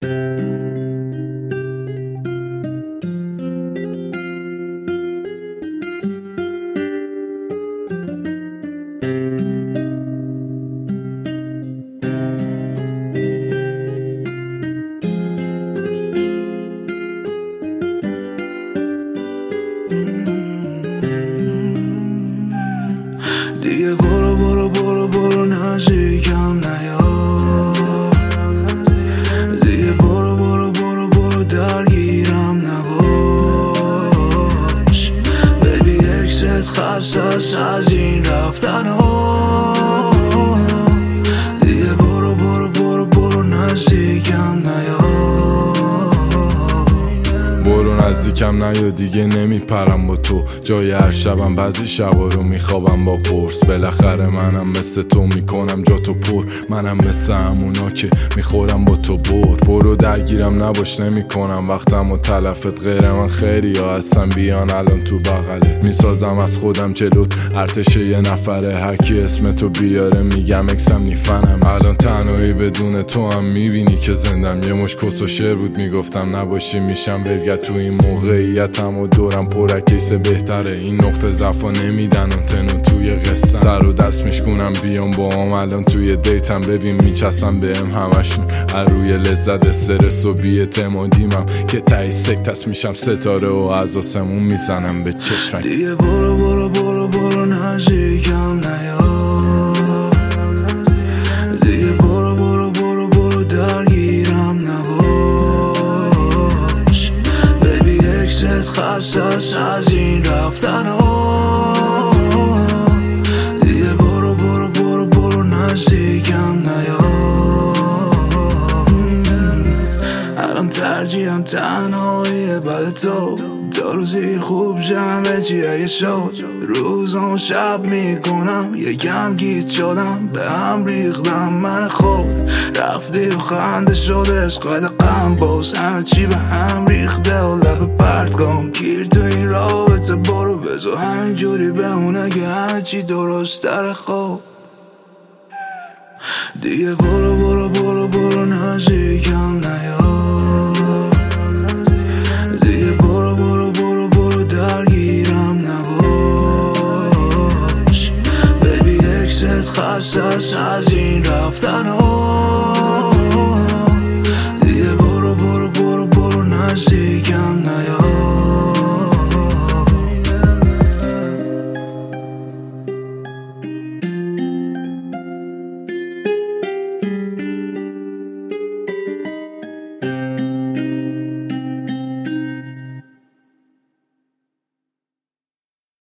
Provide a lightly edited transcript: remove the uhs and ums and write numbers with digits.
دیگه برو برو برو برو نزدیکم نیا، دیگه برو برو برو برو درگیرم نباش. بیبی اکست خسته است از این رفتن ها، دیگه برو برو برو برو نزدیکم نیا. برو نزدیکم نیا دیگه نمیپرم با تو، جای هر شبم بعضی شبا رو میخوابم با قرص. بالاخره منم مثل تو میکنم جا تو پر، منم مثل همونا که میخورم با تو برو درگیرم نباش نمیکنم وقتم و تلفت، غیر من خیلی ها هستن بیان الان تو بغلت. میسازم از خودم جلوت ارتش یه نفره، هرکی اسم تو بیاره میگم اکسم نیفنم. الان تنهایی بدون تو هم میبینی که زندم، یه مش کس و شعر بود میگفتم نباشی میشم بلگت. تو این موقعیتم و دورم پرکیس بهتره، این نقطه ضعفا نمیدن آنتنو توی قصه. سر و دست میشکنم بیام با هم الان توی دیتم، ببین میچسبم بهم همشون روی لذت استرس و بی‌اعتمادیمم که تایی سکتس میشم ستاره و از آسمون میزنم به چشمم. دیگه برو برو برو برو نزدیکم نیا، دیگه برو برو برو برو درگیرم نباش. بیبی اکست خسته است از این رفتن ها، دیگه برو برو برو برو نزدیکم نیا. الان ترجیحم تنهاییه بعد تو، تا روزی خوب جمعه چیه شد. روزم شب میکنم یکم گیت شدم، به هم ریختم من خود. رفتی و خنده شده عشقت غم باز، همه چی به هم ریخته و لب پرت کن. گیر تو این رابطه برو بزا همینجوری بمونه که همه چی درست تره. خب دیگه برو برو برو برو